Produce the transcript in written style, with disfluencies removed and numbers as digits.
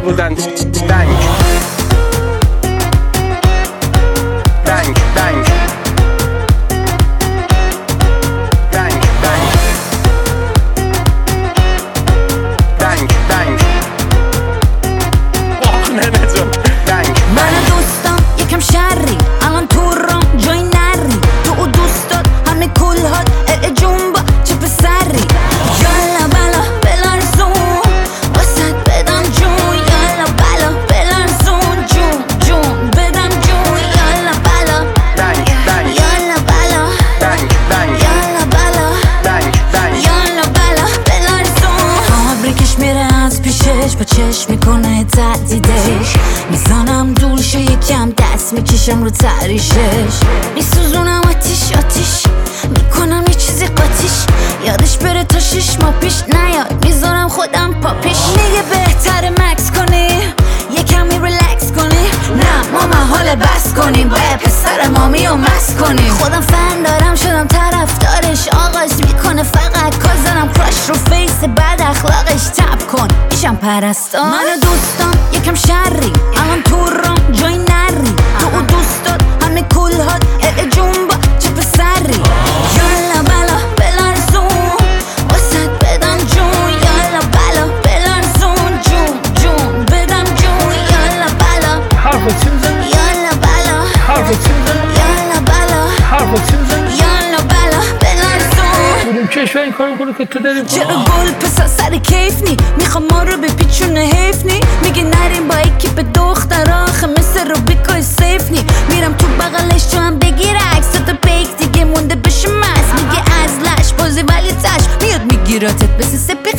بودن. دنگ دنگ دنگ دنگ دنگ دنگ دنگ ننه جون دنگ. من دوستم یکم شری الان تو رام جای نری، تو و دوستات همه کلهات جنبا چه پسری. یالا بالا بلرزون واسد بدم جون، یالا بالا بلرزون جون جون بدم جون. یالا بالا دنگ دنگ یالا بالا دنگ دنگ یالا بالا دنگ دنگ یالا بالا بلرزون. آبریکش میره از پیشش با چشم میکنه تهدیدش، میزنم دور شه یکم دست میکشم رو تریشش، میسوزونم آتیش آتیش میکنم یه چیزی قاتیش، یادش بره تا 6 ماه پیش نیاد میذارم خودم پاپیش. میگه بهتره مکس کنی یکمی ریلکس کنی، نه ما محاله بس کنیم باید پسر مامی و مس کنیم. خودم فن دارم شدم طرفدارش، آغاز میکنه فقط کار زنم کراش رو فیس بد اخلاقش تب کن میشم پرستار. من و دوستم یکم شری الان تو رام جای نری، تو و دوستات همه کلهات جنبا چه پسری. یالا بالا بلرزون واسد بدم جون، یالا بالا بلرزون جون جون بدم جون. یالا بالا حرف چی میزنی؟ یالا بالا حرف چی میزنی؟ یالا بالا حرف چی میزنی؟ یالا بالا بلرزون. بودیم کشور این کارو کنه که تو داریم چرا گل پسر سر کیف نی میخوام ما رو به پیچونه حیف نی، میگه نریم با اکیپ دختر آخه مثل روبیکای سیف نی. میرم تو بغلش تو هم بگیر عکس تو پیک دیگه مونده بشه مست، میگه از لش بازی ولی تش میاد میگیراتت مثل سپی